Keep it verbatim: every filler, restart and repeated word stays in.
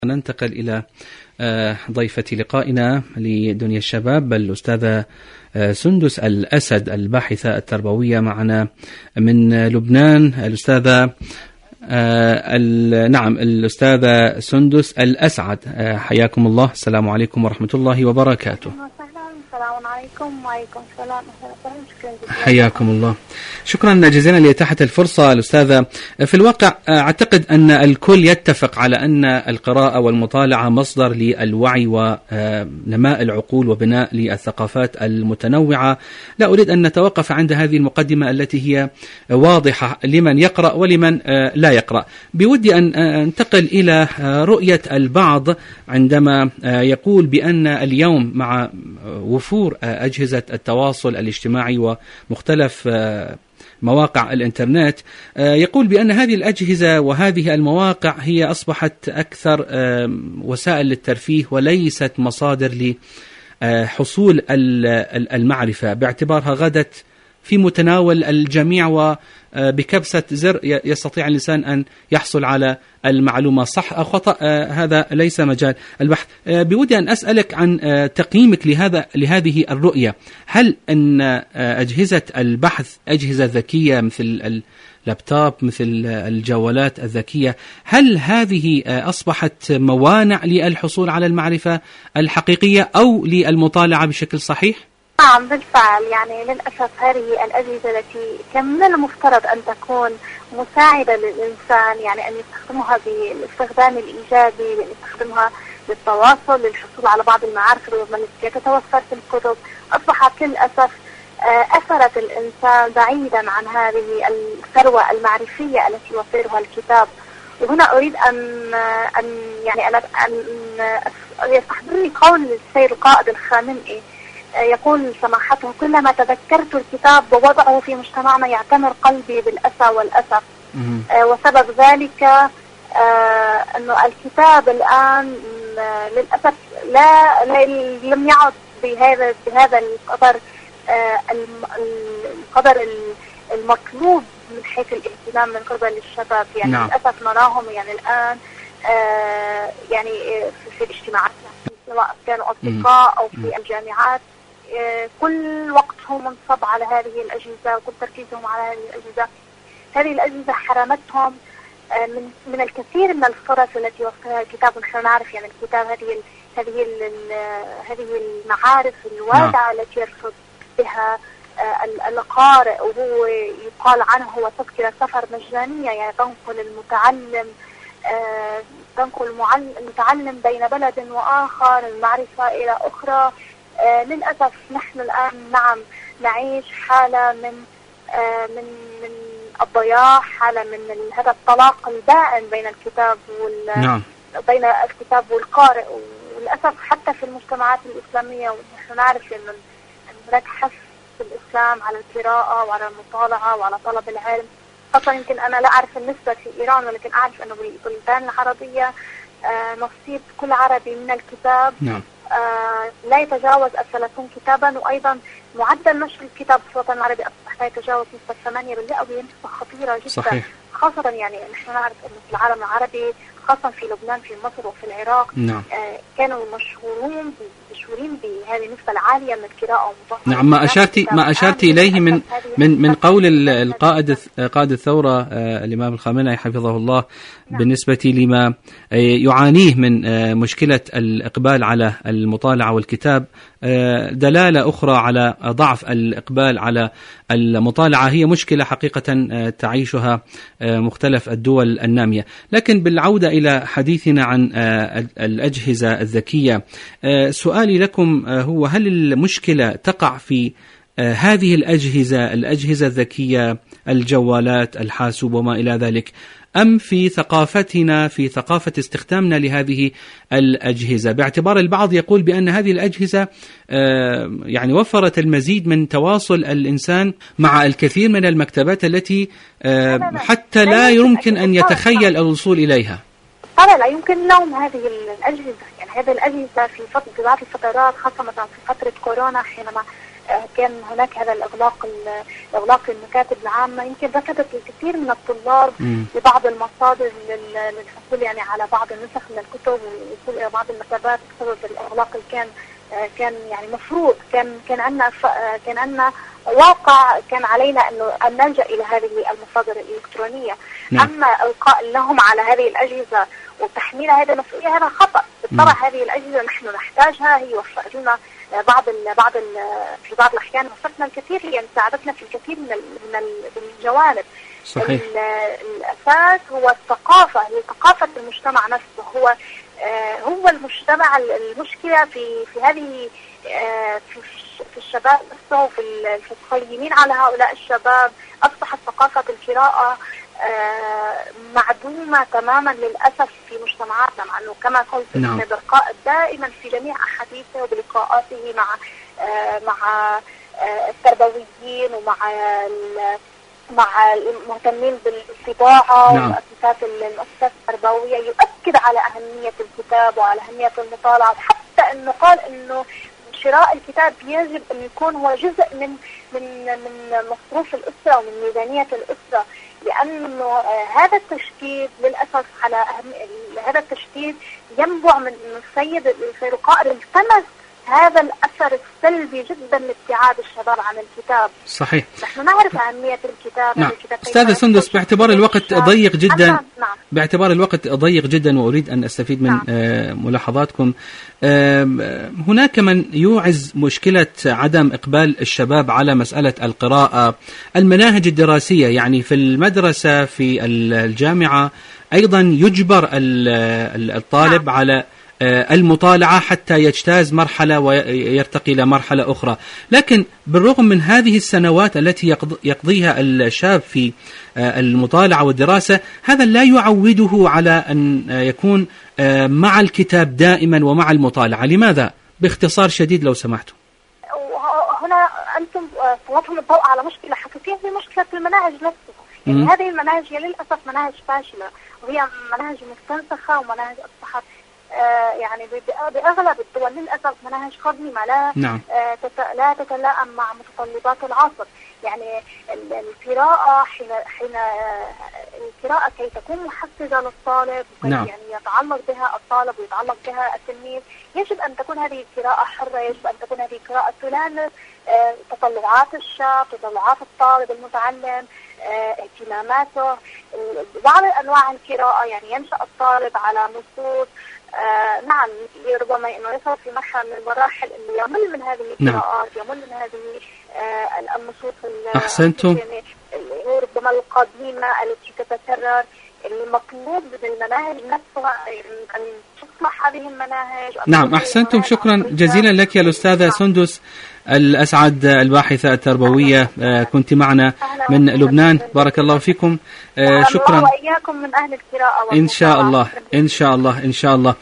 ننتقل إلى ضيفة لقائنا لدنيا الشباب الأستاذة سندس الأسد الباحثة التربوية معنا من لبنان. الأستاذة نعم الأستاذة سندس الأسعد، حياكم الله. السلام عليكم ورحمة الله وبركاته. السلام عليكم. وعليكم السلام. حياكم الله. شكرا جزيلا لإتاحة الفرصة الأستاذة. في الواقع أعتقد أن الكل يتفق على أن القراءة والمطالعة مصدر للوعي ونماء العقول وبناء للثقافات المتنوعة. لا أريد أن نتوقف عند هذه المقدمة التي هي واضحة لمن يقرأ ولمن لا يقرأ. بودي أن أنتقل إلى رؤية البعض عندما يقول بأن اليوم مع وفور أجهزة التواصل الاجتماعي ومختلف مواقع الإنترنت، يقول بأن هذه الأجهزة وهذه المواقع هي أصبحت أكثر وسائل للترفيه وليست مصادر لحصول المعرفة، باعتبارها غدت في متناول الجميع وبكبسة زر يستطيع الإنسان أن يحصل على المعلومة. صح أو خطأ هذا ليس مجال البحث. بودي أن أسألك عن تقييمك لهذا لهذه الرؤية. هل أن أجهزة البحث أجهزة ذكية مثل اللابتوب مثل الجوالات الذكية، هل هذه أصبحت موانع للحصول على المعرفة الحقيقية أو للمطالعة بشكل صحيح؟ نعم بالفعل، يعني للأسف هذه الأجهزة التي كان من المفترض أن تكون مساعدة للإنسان، يعني أن يستخدمها بالاستخدام الإيجابي، أن يستخدمها للتواصل للحصول على بعض المعارف التي تتوفر في الكتب، أصبحت للأسف أثرت الإنسان بعيدا عن هذه الثروة المعرفية التي يوفرها الكتاب. وهنا أريد أن أن يعني أن أن يستحضرني قول السيد القائد الخامنئي، يقول سماحته: كلما تذكرت الكتاب ووضعه في مجتمعنا يعتمر قلبي بالأسى والأسف. آه وسبب ذلك آه أنه الكتاب الآن آه للأسف لا, لا لم يعد بهذا بهذا القدر آه القدر المطلوب من حيث الاهتمام من قبل الشباب. يعني نعم. للأسف نراهم يعني الآن آه يعني في الاجتماعات سواء كانوا أصدقاء أو في الجامعات، كل وقتهم منصب على هذه الأجهزة وكل تركيزهم على هذه الأجهزة. هذه الأجهزة حرمتهم من من الكثير من الفرص التي وفرها الكتاب. ونحن نعرف يعني الكتاب هذه ال هذه ال هذه المعارف الواسعة التي يرصد بها القارئ، وهو يقال عنه هو تذكرة سفر مجانية، يعني تنقل المتعلم تنقل المتعلم بين بلد وآخر، المعرفة إلى أخرى. آه للأسف نحن الآن نعم نعيش حالة من آه من من الضياع، حالة من هذا الطلاق البائن بين الكتاب وال نعم. بين الكتاب والقارئ. وللأسف حتى في المجتمعات الإسلامية، ونحن نعرف أن هناك حث في الإسلام على القراءة وعلى المطالعة وعلى طلب العلم. خاصة يمكن أنا لا أعرف النسبة في إيران، ولكن أعرف أنه بالبلدان العربية آه نصيب كل عربي من الكتاب نعم. آه لا يتجاوز الثلاثون كتابا. وأيضا معدل نشر الكتاب في الوطن العربي أصبح لا يتجاوز نسبة ثمانية بالمئة، وهي نسبة خطيرة جدا. صحيح. خاصة يعني نحن نعرف أنه في العالم العربي خاصة في لبنان في مصر وفي العراق نعم. آه كانوا مشهورون مشهورين بهذه النسبة العالية من القراءة والمطالعة. نعم. ما أشرتي ما أشرتي إليه من من من قول القائد قائد الثورة آه الإمام الخامنئي حفظه الله نعم. بالنسبة لما يعانيه من آه مشكلة الإقبال على المطالعة والكتاب، آه دلالة أخرى على ضعف الإقبال على المطالعة، هي مشكلة حقيقة آه تعيشها آه مختلف الدول النامية. لكن بالعودة إلى حديثنا عن آه الأجهزة الذكية، آه سؤالي لكم آه هو: هل المشكلة تقع في آه هذه الأجهزة الأجهزة الذكية، الجوالات، الحاسوب وما إلى ذلك، أم في ثقافتنا في ثقافة استخدامنا لهذه الأجهزة؟ باعتبار البعض يقول بأن هذه الأجهزة آه يعني وفرت المزيد من تواصل الإنسان مع الكثير من المكتبات التي آه حتى لا يمكن أن يتخيل الوصول إليها. لا لا يمكن لوم هذه الأجهزة. يعني هذه الأجهزة في فترة بعض الفترات، خاصة مثلا في فترة كورونا، حينما كان هناك هذا الإغلاق إغلاق المكاتب العامة. يمكن رفضت الكثير من الطلاب لبعض المصادر للحصول يعني على بعض النسخ من الكتب والوصول إلى بعض المكتبات بسبب الإغلاق اللي كان كان يعني مفروض. كان كان عندنا كان عندنا واقع كان علينا انه ان نلجا الى هذه المصادر الالكترونيه. نعم. اما القاء لهم على هذه الاجهزه وتحميل هذه المسؤوليه هذا خطا. بالطبع هذه الاجهزه نحن نحتاجها، هي وفرت لنا بعض ال بعض ال في بعض الاحيان وفرتنا الكثير، هي ساعدتنا في الكثير من من الجوانب. صحيح. الاساس هو الثقافه، هي ثقافه المجتمع نفسه، هو آه هو المجتمع. المشكله في في هذه آه في في الشباب نفسه، في في القيمين على هؤلاء الشباب. اصبحت ثقافه القراءه آه معدومه تماما للاسف في مجتمعاتنا، مع انه كما قلت ابن برقاء دائما في جميع احاديثه وبلقاءاته مع آه مع آه التربويين ومع مع المهتمين بالطباعة. نعم. والمؤسسات المؤسسات التربوية يؤكد على أهمية الكتاب وعلى أهمية المطالعة، حتى أنه قال أنه شراء الكتاب يجب أن يكون هو جزء من من من مصروف الأسرة ومن ميزانية الأسرة، لأنه هذا التشتيت للأسف على أهم هذا التشتيت ينبع من السيد الفيروقاء التمس هذا الأثر السلبي جدا لابتعاد الشباب عن الكتاب. صحيح. نحن نعرف أهمية الكتاب. نعم. أستاذة سندس، باعتبار الوقت ضيق جدا نعم. باعتبار الوقت ضيق جدا وأريد أن أستفيد من نعم. آه ملاحظاتكم. آه هناك من يوعز مشكلة عدم إقبال الشباب على مسألة القراءة، المناهج الدراسية، يعني في المدرسة في الجامعة أيضا يجبر الطالب نعم. على المطالعة حتى يجتاز مرحلة ويرتقي إلى مرحلة أخرى. لكن بالرغم من هذه السنوات التي يقضيها الشاب في المطالعة والدراسة، هذا لا يعوده على أن يكون مع الكتاب دائما ومع المطالعة. لماذا؟ باختصار شديد لو سمحتم. هنا أنتم سلطتم الضوء على مشكلة حقيقية، هي مشكلة المناهج نفسها. يعني هذه المناهج هي للأسف مناهج فاشلة، وهي مناهج مستنسخة ومناهج أصبحت آه يعني بأغلب الدول للأسف مناهج قديمة لا نعم. آه لا تتلائم مع متطلبات العصر. يعني القراءة حين حين القراءة كي تكون محفزة للطالب نعم. يعني يتعلق بها الطالب ويتعلق بها التلميذ، يجب أن تكون هذه القراءة حرة، يجب أن تكون هذه القراءة تلامس آه تطلعات الشاب، تطلعات الطالب المتعلم، آه اهتماماته. بعض أنواع القراءة يعني ينشأ الطالب على نصوص آه نعم ربما انه يصل في مرحله من المراحل اللي يمل من هذه القراءات، نعم. يمل من هذه آه النصوص احسنتم ربما القديمه التي تتكرر. المطلوب من المناهج نفسها ان تصلح هذه المناهج. نعم احسنتم، شكرا جزيلا لك يا الاستاذه نعم. سندس الأسعد الباحثة التربوية، كنت معنا من لبنان، بارك الله فيكم. شكرا. الله وإياكم من أهل القراءة إن شاء الله إن شاء الله إن شاء الله.